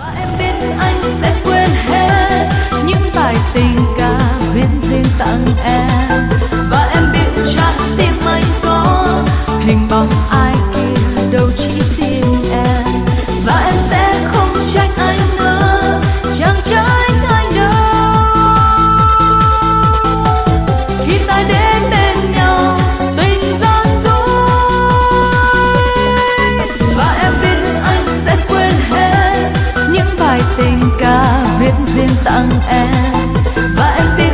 Em biết anh sẽ quên hết những bài tình ca viết riêng tặng em, và em biết trái tim anh có hình bóng ai kia đâu chỉ riêng em, và em sẽ không trách anh nữa, chẳng trách anh đâu. Khi ta đến bên nhau tình gian dối, và em biết anh sẽ quên hết những bài tình ca viết riêng tặng em, và em biết